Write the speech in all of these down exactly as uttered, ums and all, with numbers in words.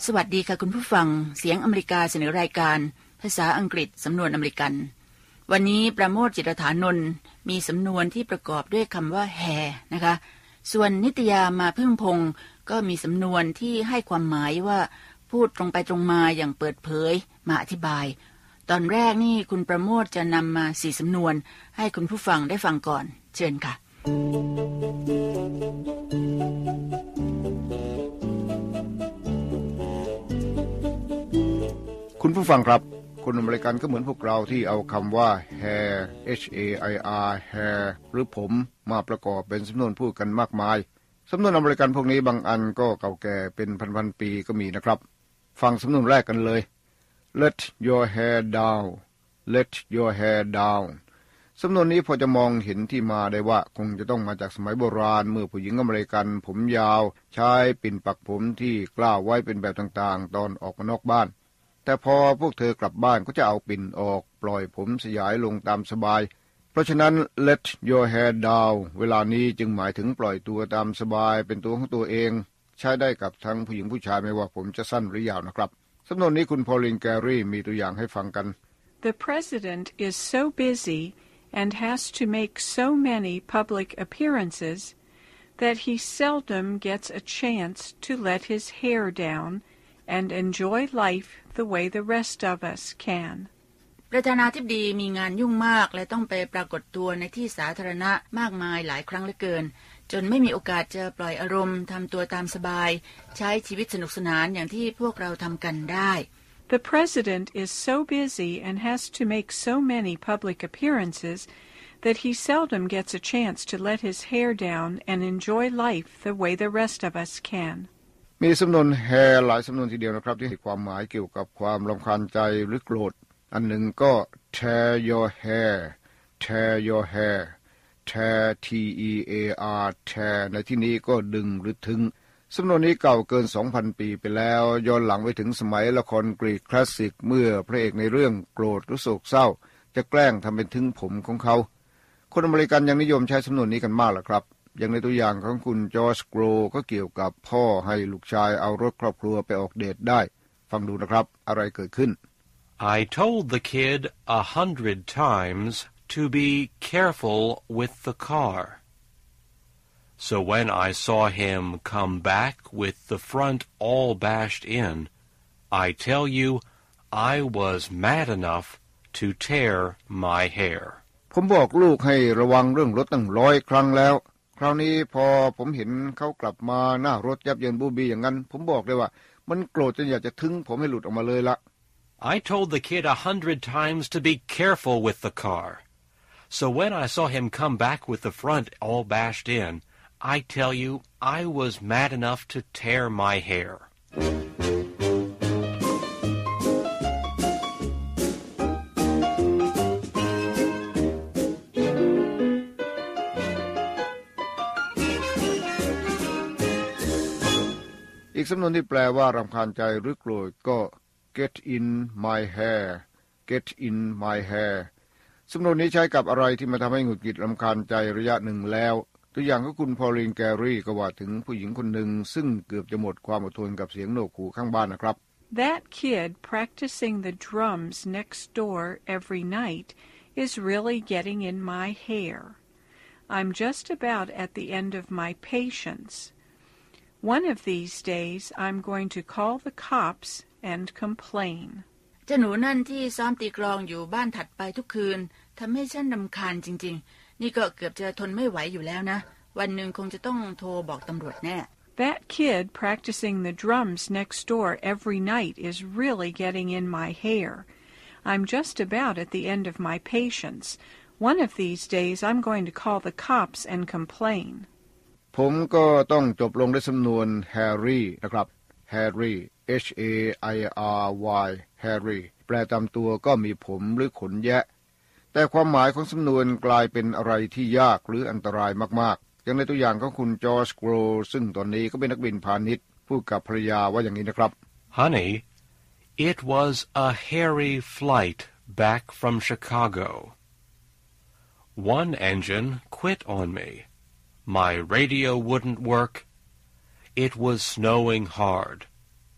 สวัสดีค่ะคุณผู้ฟังเสียงอเมริกาเสนอรายการภาษาอังกฤษสำนวนอเมริกันวันนี้ประโมทจิตรฐานนท์มีสำนวนที่ประกอบด้วยคำว่า hair นะคะส่วนนิตยามาพึ่งพงศ์ก็มีสำนวนที่ให้ความหมายว่าพูดตรงไปตรงมาอย่างเปิดเผยมาอธิบายตอนแรกนี่คุณประโมทจะนำมาสี่สำนวนให้คุณผู้ฟังได้ฟังก่อนเชิญค่ะคุณผู้ฟังครับคนอเมริกันก็เหมือนพวกเราที่เอาคำว่า hair h a i r hair หรือผมมาประกอบเป็นสำนวนพูดกันมากมายสำนวนอเมริกันพวกนี้บางอันก็เก่าแก่เป็นพันๆปีก็มีนะครับฟังสำนวนแรกกันเลย let your hair down let your hair down สำนวนนี้พอจะมองเห็นที่มาได้ว่าคงจะต้องมาจากสมัยโบราณเมื่อผู้หญิงอเมริกันผมยาวใช้ปิ่นปักผมที่กล้าวไว้เป็นแบบต่างๆตอนออกมานอกบ้านแต่พอพวกเธอกลับบ้านก็จะเอาปิ่นออกปล่อยผมสยายลงตามสบายเพราะฉะนั้น let your hair down เวลานี้จึงหมายถึงปล่อยตัวตามสบายเป็นตัวของตัวเองใช้ได้กับทั้งผู้หญิงผู้ชายไม่ว่าผมจะสั้นหรือยาวนะครับสำนวนนี้คุณพอลินแกรี่มีตัวอย่างให้ฟังกัน The president is so busy and has to make so many public appearances that he seldom gets a chance to let his hair down and enjoy life the way the rest of us can ประธานาธิบดีมีงานยุ่งมากและต้องไปปรากฏตัวในที่สาธารณะมากมายหลายครั้งเหลือเกินจนไม่มีโอกาสจะปล่อยอารมณ์ทำตัวตามสบายใช้ชีวิตสนุกสนานอย่างที่พวกเราทำกันได้ The president is so busy and has to make so many public appearances that he seldom gets a chance to let his hair down and enjoy life the way the rest of us can มีสำนวน hair หลายสำนวนทีเดียวนะครับที่ให้ความหมายเกี่ยวกับความรำคาญใจหรือโกรธอันหนึ่งก็ tear your hair tear your hair tear t e a r tear ในที่นี้ก็ดึงหรือทึงสำนวนนี้เก่าเกิน สองพัน ปีไปแล้วย้อนหลังไปถึงสมัยละครกรีกคลาสสิกเมื่อพระเอกในเรื่องโกรธหรือโศกเศร้าจะแกล้งทำเป็นทึงผมของเขาคนอเมริกันยังนิยมใช้สำนวนนี้กันมากแหละครับอย่างในตัวอย่างของคุณจอร์จโกรก็เกี่ยวกับพ่อให้ลูกชายเอารถครอบครัวไปออกเดทได้ฟังดูนะครับอะไรเกิดขึ้น I told the kid a hundred times to be careful with the car. So when I saw him come back with the front all bashed in, I tell you, I was mad enough to tear my hair. ผมบอกลูกให้ระวังเรื่องรถตั้งร้อยครั้งแล้วคราวนี้พอผมเห็นเขากลับมาหน้ารถยับเยินบูบีอย่างนั้นผมบอกเลยว่ามันโกรธจนอยากจะทึ้งผมให้หลุดออกมาเลยละ I told the kid a hundred times to be careful with the car. So when I saw him come back with the front all bashed in, I tell you, I was mad enough to tear my hair. อีกสำนวนที่แปลว่ารำคาญใจหรือโกรธก็ get in my hair get in my hair สำนวนนี้ใช้กับอะไรที่มาทำให้หงุดหงิดรำคาญใจระยะหนึ่งแล้วตัวอย่างก็คุณพอลินแกรี่ก็ว่าถึงผู้หญิงคนหนึ่งซึ่งเกือบจะหมดความอดทนกับเสียงโหนกหูข้างบ้านนะครับ That kid practicing the drums next door every night is really getting in my hair. I'm just about at the end of my patience.One of these days, I'm going to call the cops and complain. เจ้าหนูนั่นที่ซ้อมตีกลองอยู่บ้านถัดไปทุกคืนทำให้ฉันรำคาญจริงๆนี่ก็เกือบจะทนไม่ไหวอยู่แล้วนะวันหนึ่งคงจะต้องโทรบอกตำรวจแน่ That kid practicing the drums next door every night is really getting in my hair. I'm just about at the end of my patience. One of these days, I'm going to call the cops and complain. ผมก็ต้องจบลงด้วยสำนวน Harry นะครับ Harry H A I R Y Harry แปลตามตัวก็มีผมหรือขนแยะแต่ความหมายของสำนวนกลายเป็นอะไรที่ยากหรืออันตรายมากๆอย่างในตัวอย่างของคุณจอร์จโกรซึ่งตอนนี้ก็เป็นนักบินพาณิชย์พูดกับภรรยาว่าอย่างนี้นะครับ Honey, it was a hairy flight back from Chicago. One engine quit on me.My radio wouldn't work. It was snowing hard.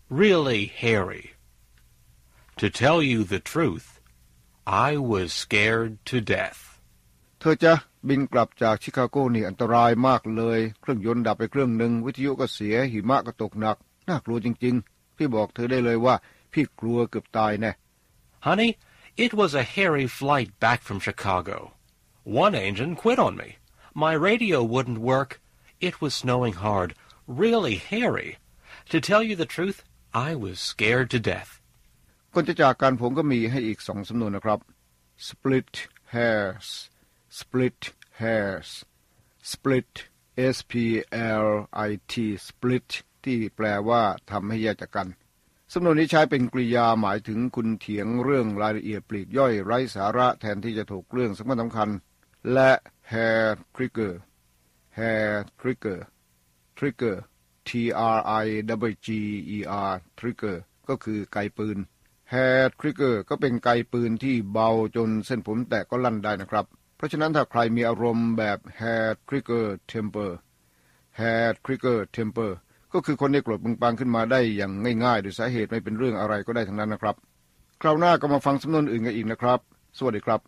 really hairy. To tell you the truth, I was scared to death. เธอจะบินกลับจากชิคาโกนี่อันตรายมากเลยเครื่องยนต์ดับไปเครื่องหนึ่งวิทยุก็เสียหิมะก็ตกหนักน่ากลัวจริงๆพี่บอกเธอได้เลยว่าพี่กลัวเกือบตายแน่ Honey, it was a hairy flight back from Chicago. One engine quit on me. My radio wouldn't work. It was snowing hard, really hairy. To tell you the truth, I was scared to death. ก่อนจะจากกันผมก็มีให้อีกสองสำนวนนะครับ split hairs split hairs split s p l i t split ที่แปลว่าทำให้แยกจากกันสำนวนนี้ใช้เป็นกริยาหมายถึงคุณเถียงเรื่องรายละเอียดปลีกย่อยไร้สาระแทนที่จะถกเรื่องสำคัญสำคัญและ hair trigger hair trigger trigger t r i g g e r trigger ก็คือไกปืน hair trigger ก็เป็นไกปืนที่เบาจนเส้นผมแตกก็ลั่นได้นะครับเพราะฉะนั้นถ้าใครมีอารมณ์แบบ hair trigger temper hair trigger temper ก็คือคนที่โกรธปึงปังขึ้นมาได้อย่างง่ายๆโดยสาเหตุไม่เป็นเรื่องอะไรก็ได้ทั้งนั้นนะครับคราวหน้าก็มาฟังสำนวนอื่นกันอีกนะครับสวัสดีครับ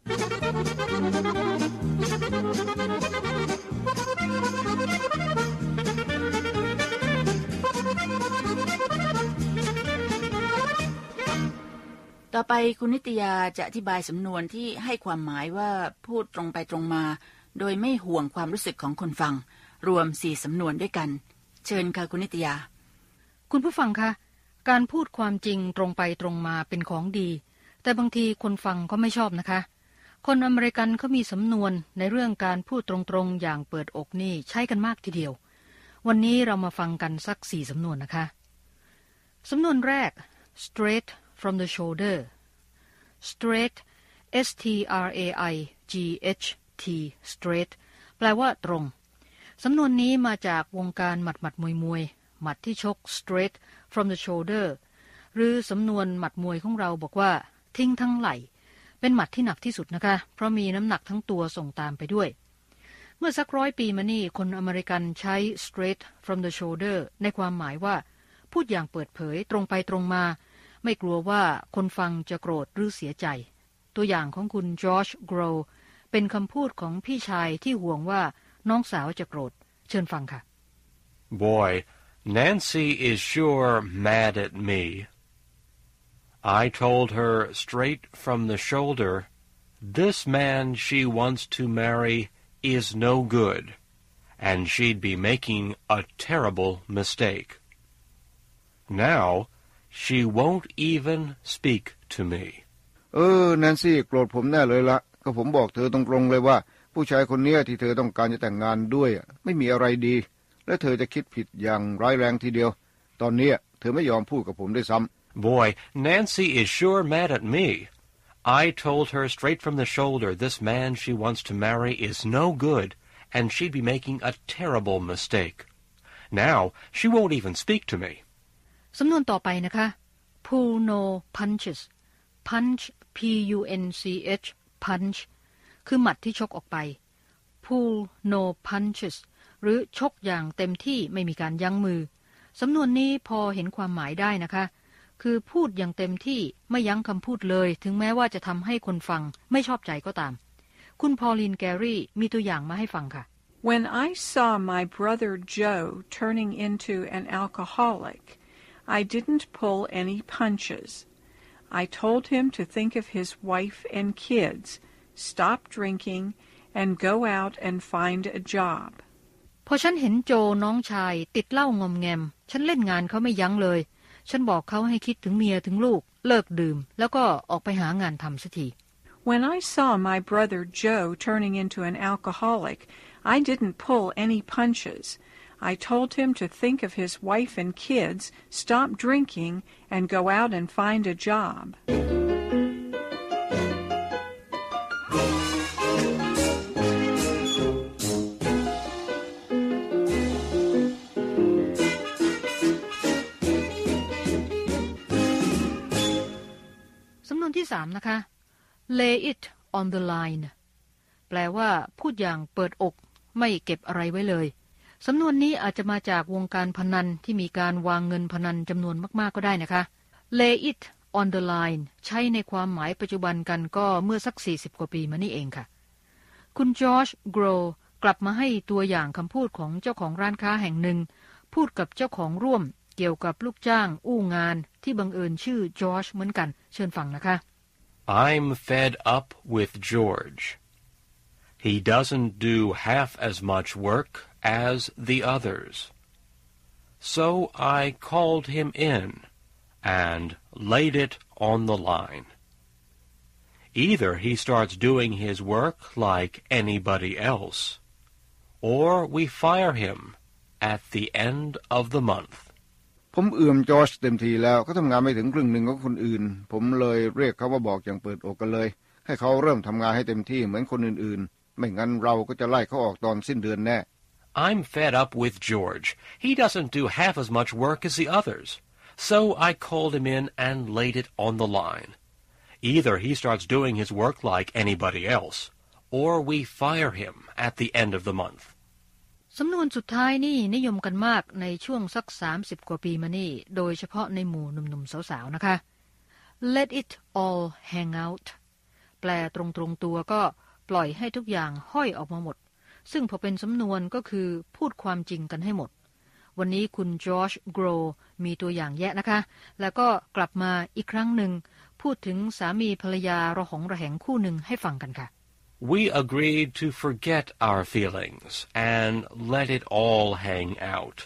ต่อไปคุณนิตยาจะอธิบายสำนวนที่ให้ความหมายว่าพูดตรงไปตรงมาโดยไม่ห่วงความรู้สึกของคนฟังรวมสี่สำนวนด้วยกันเชิญค่ะคุณนิตยาคุณผู้ฟังคะการพูดความจริงตรงไปตรงมาเป็นของดีแต่บางทีคนฟังก็ไม่ชอบนะคะคนอเมริกันเขามีสำนวนในเรื่องการพูดตรงๆอย่างเปิดอกนี่ใช้กันมากทีเดียววันนี้เรามาฟังกันสักสี่สำนวนนะคะสำนวนแรก straight from the shoulder straight s t r a i g h t straight แปลว่าตรงสำนวนนี้มาจากวงการหมัดหมัดมวยมวยหมัดที่ชก straight from the shoulder หรือสำนวนหมัดมวยของเราบอกว่าทิ้งทั้งไหล่เป็นหมัดที่หนักที่สุดนะคะเพราะมีน้ำหนักทั้งตัวส่งตามไปด้วยเมื่อสักร้อยปีมานี่คนอเมริกันใช้ straight from the shoulder ในความหมายว่าพูดอย่างเปิดเผยตรงไปตรงมาไม่กลัวว่าคนฟังจะโกรธหรือเสียใจตัวอย่างของคุณจอร์จโกรว์เป็นคำพูดของพี่ชายที่ห่วงว่าน้องสาวจะโกรธเชิญฟังค่ะ Boy, Nancy is sure mad at me. I told her straight from the shoulder, this man she wants to marry is no good, and she'd be making a terrible mistake. Now, she won't even speak to me. เออแนนซี่โกรธผมแน่เลยละก็ผมบอกเธอตรงๆเลยว่าผู้ชายคนนี้ที่เธอต้องการจะแต่งงานด้วยไม่มีอะไรดีและเธอจะคิดผิดอย่างร้ายแรงทีเดียวตอนนี้เธอไม่ยอมพูดกับผมด้วยซ้ำ Boy, Nancy is sure mad at me. I told her straight from the shoulder this man she wants to marry is no good, and she'd be making a terrible mistake. Now, she won't even speak to me. สำนวนต่อไปนะคะ pull no punches punch p u n c h punch คือหมัดที่ชกออกไป pull no punches หรือชกอย่างเต็มที่ไม่มีการยั้งมือสำนวนนี้พอเห็นความหมายได้นะคะคือพูดอย่างเต็มที่ไม่ยั้งคำพูดเลยถึงแม้ว่าจะทำให้คนฟังไม่ชอบใจก็ตามคุณพอลินแกรี่มีตัวอย่างมาให้ฟังค่ะ When I saw my brother Joe turning into an alcoholic, I didn't pull any punches. I told him to think of his wife and kids, stop drinking, and go out and find a job. พอฉันเห็นโจน้องชายติดเหล้างอมแงมฉันเล่นงานเขาไม่ยั้งเลยฉันบอกเขาให้คิดถึงเมียถึงลูกเลิกดื่มแล้วก็ออกไปหางานทำสักที When I saw my brother Joe turning into an alcoholic, I didn't pull any punches. I told him to think of his wife and kids, stop drinking, and go out and find a job. สำนวนที่สามนะคะ lay it on the line แปลว่าพูดอย่างเปิดอกไม่เก็บอะไรไว้เลยสำนวนนี้อาจจะมาจากวงการพนันที่มีการวางเงินพนันจำนวนมากๆก็ได้นะคะ lay it on the line ใช้ในความหมายปัจจุบันกันก็เมื่อสักสี่สิบกว่าปีมานี่เองค่ะคุณจอร์จโกรกลับมาให้ตัวอย่างคำพูดของเจ้าของร้านค้าแห่งหนึ่งพูดกับเจ้าของร่วมเกี่ยวกับลูกจ้างอู้งานที่บังเอิญชื่อจอร์จเหมือนกันเชิญฟังนะคะ I'm fed up with George. He doesn't do half as much work as the others. So I called him in and laid it on the line. Either he starts doing his work like anybody else, or we fire him at the end of the month. ผมเอื่อมจอร์จเต็มทีแล้วเขาทำงานไม่ถึงครึ่งหนึ่งของคนอื่นผมเลยเรียกเขามาบอกอย่างเปิดอกกันเลยให้เขาเริ่มทำงานให้เต็มที่เหมือนคนอื่นๆไม่งั้นเราก็จะไล่เขาออกตอนสิ้นเดือนแน่ I'm fed up with George. He doesn't do half as much work as the others. So I called him in and laid it on the line. Either he starts doing his work like anybody else, or we fire him at the end of the month. สำนวนสุดท้ายนี่นิยมกันมากในช่วงสักสามสิบกว่าปีมานี่โดยเฉพาะในหมู่หนุ่มๆสาวๆนะคะ Let it all hang out แปลตรงๆตัวก็ปล่อยให้ทุกอย่างห้อยออกมาหมดซึ่งพอเป็นสำนวนก็คือพูดความจริงกันให้หมดวันนี้คุณจอร์จโกรมีตัวอย่างแยะนะคะแล้วก็กลับมาอีกครั้งหนึ่งพูดถึงสามีภรรยาระหองระแหงคู่หนึ่งให้ฟังกันค่ะ We agreed to forget our feelings and let it all hang out.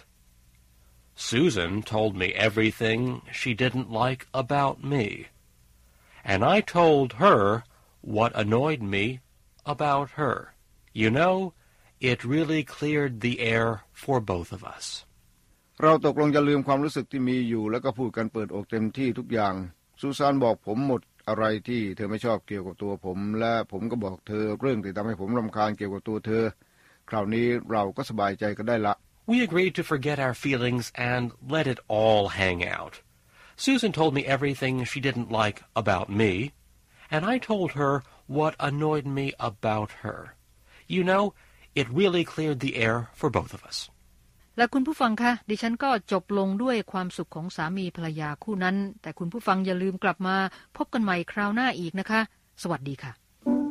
Susan told me everything she didn't like about me, and I told her what annoyed me about her. You know, it really cleared the air for both of us. เราตกลงจะลืมความรู้สึกที่มีอยู่แล้วก็พูดกันเปิดอกเต็มที่ทุกอย่างซูซานบอกผมหมดอะไรที่เธอไม่ชอบเกี่ยวกับตัวผมและผมก็บอกเธอเรื่องที่ทำให้ผมรำคาญเกี่ยวกับตัวเธอคราวนี้เราก็สบายใจกันได้ละ We agreed to forget our feelings and let it all hang out. Susan told me everything she didn't like about me, and I told her what annoyed me about her. You know, it really cleared the air for both of us. และคุณผู้ฟังคะดิฉันก็จบลงด้วยความสุขของสามีภรรยาคู่นั้นแต่คุณผู้ฟังอย่าลืมกลับมาพบกันใหม่คราวหน้าอีกนะคะสวัสดีค่ะ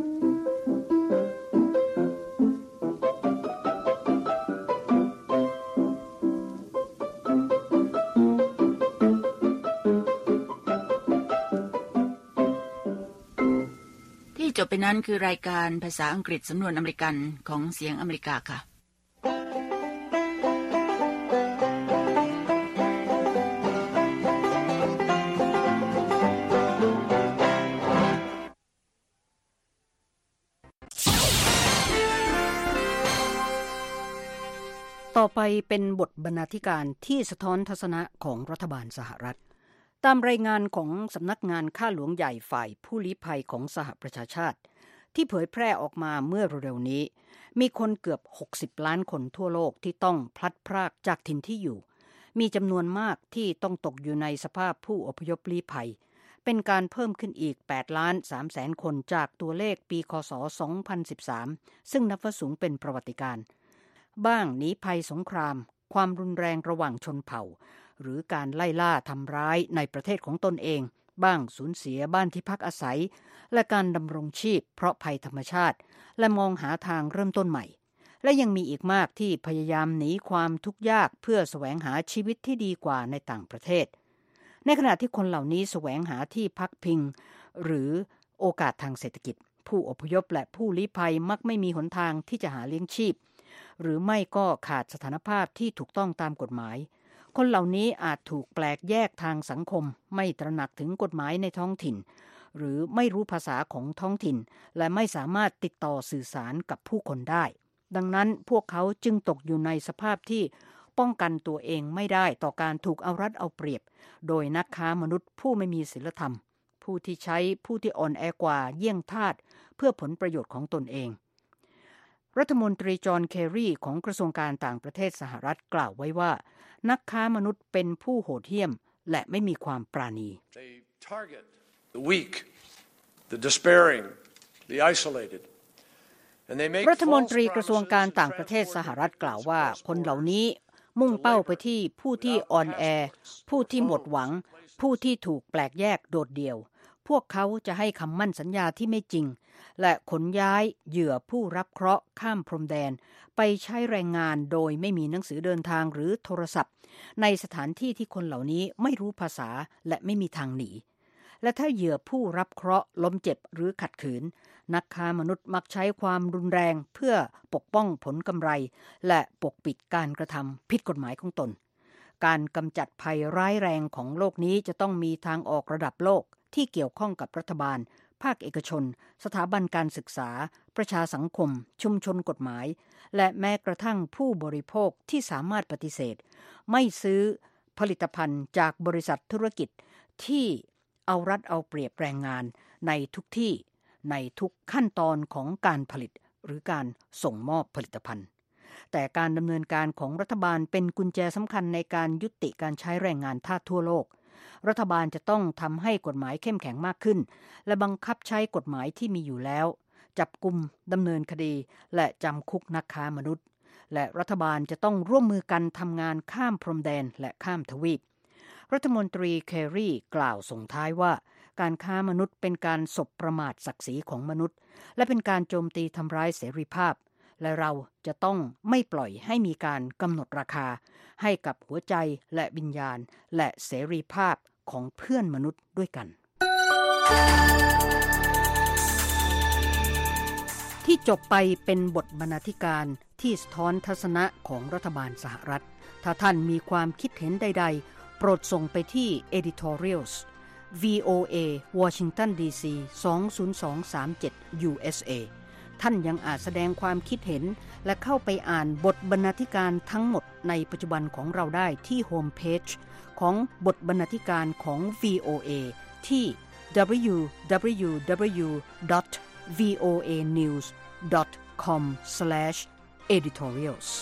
ที่จบไปนั้นคือรายการภาษาอังกฤษสำนวนอเมริกันของเสียงอเมริกาค่ะต่อไปเป็นบทบรรณาธิการที่สะท้อนทัศนะของรัฐบาลสหรัฐตามรายงานของสำนักงานข้าหลวงใหญ่ฝ่ายผู้ลี้ภัยของสหประชาชาติที่เผยแพร่ออกมาเมื่อเร็วๆนี้มีคนเกือบหกสิบล้านคนทั่วโลกที่ต้องพลัดพรากจากถิ่นที่อยู่มีจำนวนมากที่ต้องตกอยู่ในสภาพผู้อพยพลี้ภัยเป็นการเพิ่มขึ้นอีกแปดล้านสามแสนคนจากตัวเลขปีคศสองพันสิบสามซึ่งนับว่าสูงเป็นประวัติการณ์บ้างหนีภัยสงครามความรุนแรงระหว่างชนเผ่าหรือการไล่ล่าทำร้ายในประเทศของตนเองบ้างสูญเสียบ้านที่พักอาศัยและการดำรงชีพเพราะภัยธรรมชาติและมองหาทางเริ่มต้นใหม่และยังมีอีกมากที่พยายามหนีความทุกข์ยากเพื่อแสวงหาชีวิตที่ดีกว่าในต่างประเทศในขณะที่คนเหล่านี้แสวงหาที่พักพิงหรือโอกาสทางเศรษฐกิจผู้อพยพและผู้ลี้ภัยมักไม่มีหนทางที่จะหาเลี้ยงชีพหรือไม่ก็ขาดสถานภาพที่ถูกต้องตามกฎหมายคนเหล่านี้อาจถูกแปลกแยกทางสังคมไม่ตระหนักถึงกฎหมายในท้องถิ่นหรือไม่รู้ภาษาของท้องถิ่นและไม่สามารถติดต่อสื่อสารกับผู้คนได้ดังนั้นพวกเขาจึงตกอยู่ในสภาพที่ป้องกันตัวเองไม่ได้ต่อการถูกเอารัดเอาเปรียบโดยนักค้ามนุษย์ผู้ไม่มีศีลธรรมผู้ที่ใช้ผู้ที่อ่อนแอกว่าเยี่ยงทาสเพื่อผลประโยชน์ของตนเองรัฐมนตรีจอห์นเคร์รีของกระทรวงการต่างประเทศสหรัฐกล่าวไว้ว่านักค้ามนุษย์เป็นผู้โหดเหี้ยมและไม่มีความปราณี They target the weak, the despairing, the isolated, รัฐมนตรีกระทรวงการต่างประเทศสหรัฐกล่าวว่าคนเหล่านี้มุ่งเป้าไปที่ผู้ที่อ่อนแอผู้ที่หมดหวังผู้ที่ถูกแปลกแยกโดดเดี่ยวพวกเขาจะให้คำมั่นสัญญาที่ไม่จริงและขนย้ายเหยื่อผู้รับเคราะห์ข้ามพรมแดนไปใช้แรงงานโดยไม่มีหนังสือเดินทางหรือโทรศัพท์ในสถานที่ที่คนเหล่านี้ไม่รู้ภาษาและไม่มีทางหนีและถ้าเหยื่อผู้รับเคราะห์ล้มเจ็บหรือขัดขืนนักค้ามนุษย์มักใช้ความรุนแรงเพื่อปกป้องผลกำไรและปกปิดการกระทำผิดกฎหมายของตนการกำจัดภัยร้ายแรงของโลกนี้จะต้องมีทางออกระดับโลกที่เกี่ยวข้องกับรัฐบาลภาคเอกชนสถาบันการศึกษาประชาสังคมชุมชนกฎหมายและแม้กระทั่งผู้บริโภคที่สามารถปฏิเสธไม่ซื้อผลิตภัณฑ์จากบริษัทธุรกิจที่เอารัดเอาเปรียบแรงงานในทุกที่ในทุกขั้นตอนของการผลิตหรือการส่งมอบผลิตภัณฑ์แต่การดำเนินการของรัฐบาลเป็นกุญแจสำคัญในการยุติการใช้แรงงานทาสทั่วโลกรัฐบาลจะต้องทำให้กฎหมายเข้มแข็งมากขึ้นและบังคับใช้กฎหมายที่มีอยู่แล้วจับกุมดำเนินคดีและจำคุกนักค้ามนุษย์และรัฐบาลจะต้องร่วมมือกันทำงานข้ามพรมแดนและข้ามทวีปรัฐมนตรีเคอรี่กล่าวส่งท้ายว่าการค้ามนุษย์เป็นการสบประมาทศักดิ์ศรีของมนุษย์และเป็นการโจมตีทำร้ายเสรีภาพและเราจะต้องไม่ปล่อยให้มีการกำหนดราคาให้กับหัวใจและวิญญาณและเสรีภาพของเพื่อนมนุษย์ด้วยกันที่จบไปเป็นบทบรรณาธิการที่สะท้อนทัศนะของรัฐบาลสหรัฐถ้าท่านมีความคิดเห็นใดๆโปรดส่งไปที่ editorials วี โอ เอ Washington ดี ซี สอง ศูนย์ สอง สาม เจ็ด ยู เอส เอ ท่านยังอาจแสดงความคิดเห็นและเข้าไปอ่านบทบรรณาธิการทั้งหมดในปัจจุบันของเราได้ที่โฮมเพจของบทบรรณาธิการของ วี โอ เอ ที่ ดับเบิลยู ดับเบิลยู ดับเบิลยู ดอท วี โอ เอ นิวส์ ดอท คอม สแลช เอดิทอเรียลส์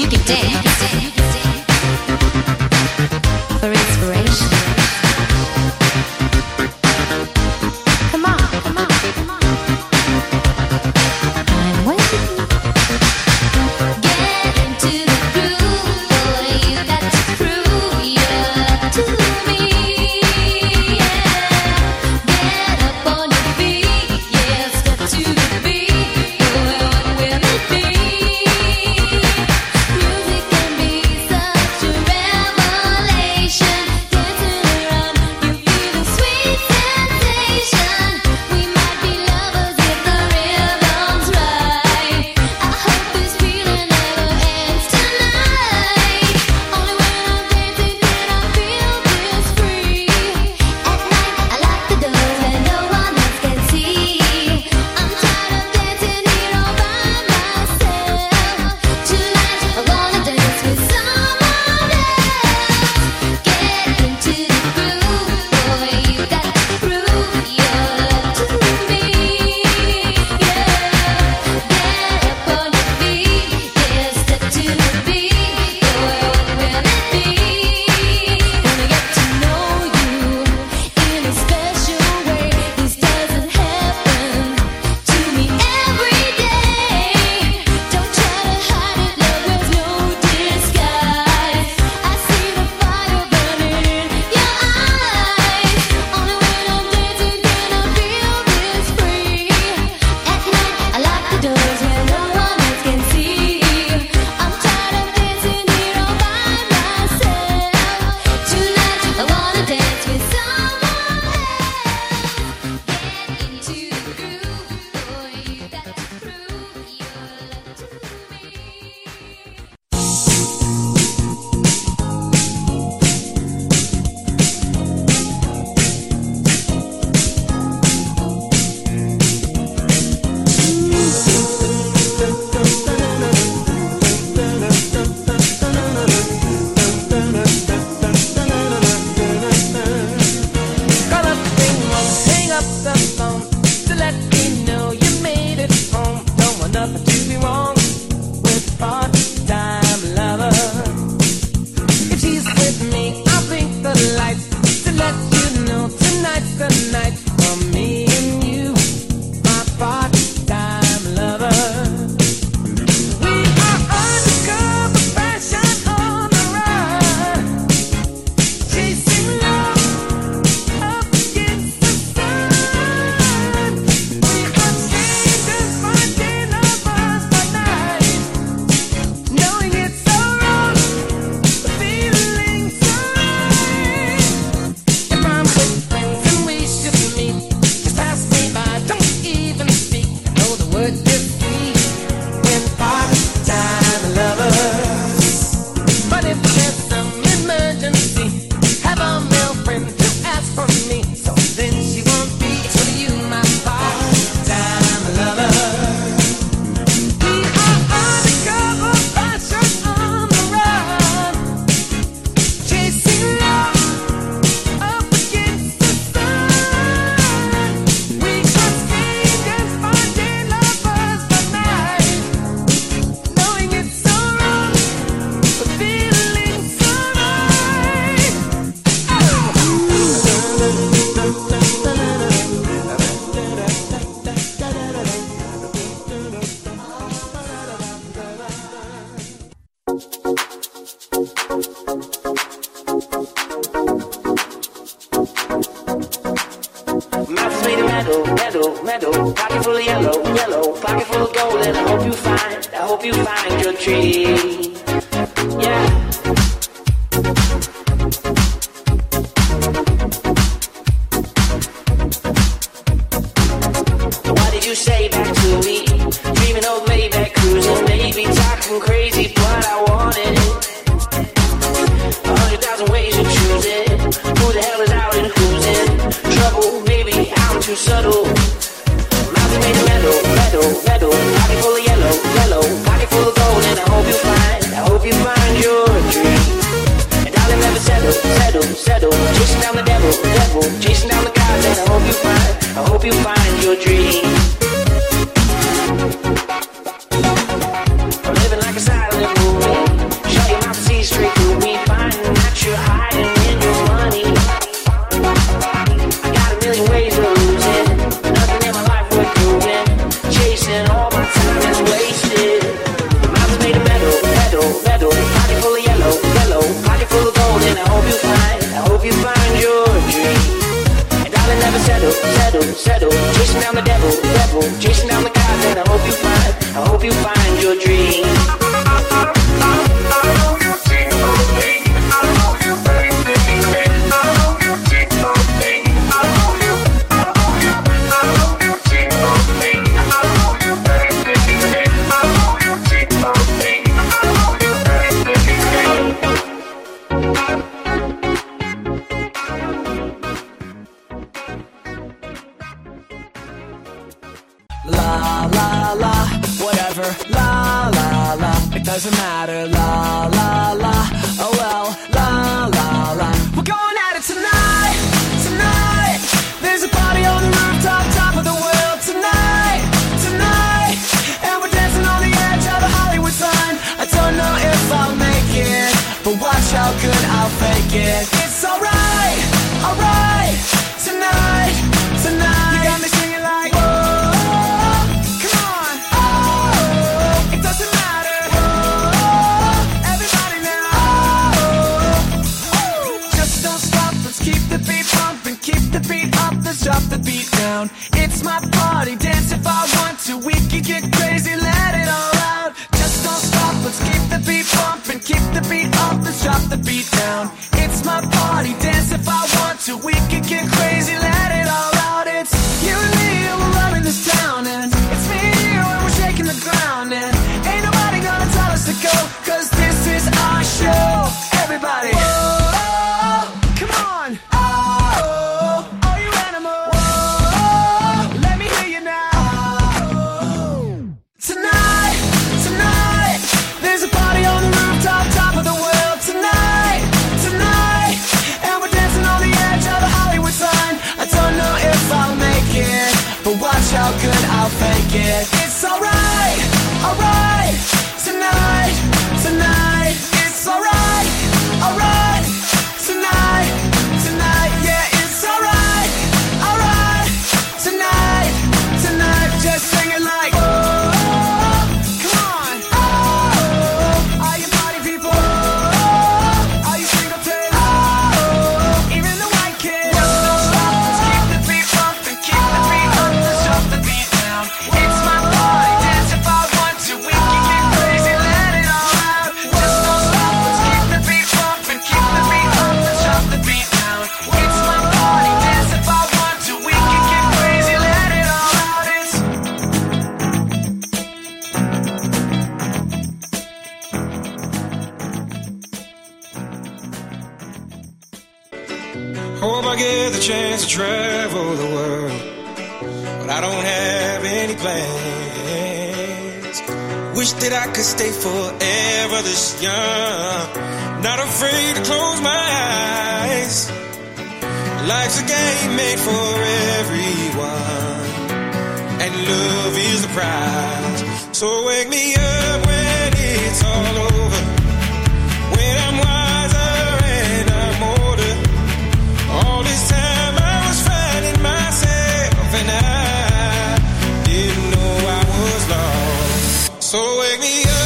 you can dance for inspiration. Come on, come on, come on. I'm waiting. Get into the groove, boy. You got to prove you're to me. Yeah. Get up on your feet, yeah. Step to the beat, boy. What will it be? Music can be such a revelation. Dancing around, you feel a sweet sensation. We might be lovers if the rhythm's right. I hope this feeling never ends tonight. Only when I'm dancing can I feel this free. At night I lock the doors where no one else can see. I'm tired of dancing here all by myself. Tonight I wanna dance with someone else. Get into the groove, boy. You got to prove your love to me. Yeah. Get up on your feet, yeah. Step to the beat, boy. What will it be? Wanna get to know you in a special way. This doesn't happen to me every day. Don't try to hide it, love. There's no disguise. I see the fire burning in your eyes. Only when I'm dancing can I feel this free. At night I lock the doors where no one else can see. I'm tired of dancing here all by myself. Tonight I wanna dance with someone else. Get into the groove, boy. You got to prove your love to me. Call up the ring won't hang up the phone to let me know you made it home. Don't want nothing to be wrong with part-time lover. If she's with me, I'll blink the lights to let you know tonight's the night for me and you, my part-time lover. We are undercover fashion on the run, chasing love up against the sun. We are strangers finding lovers by night, knowing it's so wrong, but feeling so right. If I'm with friends and we should meet, just pass me by, don't even speak. Know the word is sweet when part-time lovers. But if there's some emergency, have a male friend to ask for me. So then she won't be to you, my part-time lover. We are undercover fashion on the run, chasing love up against the sun. We are strangers finding lovers by night, knowing it's so wrong, but feeling so right. Mouth made of metal, metal, metal. Pocket full of yellow, yellow. Pocket full of gold, and I hope you find, I hope you find your dream. Yeah. What did you say back to me? Dreaming of Maybach cruising, maybe talking crazy, but I wanted it. A hundred thousand ways of choosing. Who the hell is out and who's in trouble? Maybe I'm too subtle. Mouth made of metal, metal, metal. Pocket full of yellow, yellow. Pocket full of gold, and I hope you find, I hope you find your dream. And darling, never settle, settle, settle. Chasing down the devil, devil. Chasing down the gods, and I hope you find, I hope you find your dream. Living like a silent It doesn't matter, la la la. Oh well, la la la. We're going at it tonight, tonight. There's a party on the rooftop, top of the world tonight, tonight. And we're dancing on the edge of a Hollywood sign. I don't know if I'll make it, but watch how good I'll fake it. It's alright, alright. Tonight, tonight. You got me singing like, whoa, come on, oh, it doesn't matter, whoa, everybody now, oh, oh, just don't stop, let's keep the beat pumping, keep the beat up, let's drop the beat down. It's my party, dance if I want to, we can get crazy, let it all out. Just don't stop, let's keep the beat pumping, keep the beat up, let's drop the beat down. It's my party, dance if I want to, we can get crazy, let it all out. It's you and me, and we're running this town, and it's me and you, and we're shaking the ground, and ain't nobody gonna tell us to go, cause this is our show. Everybody, whoa, come on, oh, all you animals, whoa, let me hear you now. Tonight, tonight, there's a party on the rooftop, top of the world tonight, tonight. And we're dancing on the edge of a Hollywood sign. I don't know if I'll make it, but watch how good I'll fake it. It's alright, alright. Tonight, tonight. It's alright, alright. Tonight, tonight. Yeah, it's alright, alright. Tonight, tonight. Just sing it like, oh, come on, oh, all you party people, oh, all you single players, oh, even the white kids. Just don't stop, let's keep the beat pumping, keep the beat up, let's drop the beat down. It's my party, dance if I want to, we can get crazy, let it all out. Just don't stop, let's keep the beat pumping, keep the beat up, let's drop the beat down. It's my party, dance if I want to, we can get crazy, let it all out. It's Hope I get the chance to travel the world, but I don't have any plans. Wish that I could stay forever this young, not afraid to close my eyes. Life's a game made for everyone, and love is the prize. So wake me up when it's all over, when I'm wiser and I'm older. All this time I was finding myself, and I didn't know I was lost. So wake me up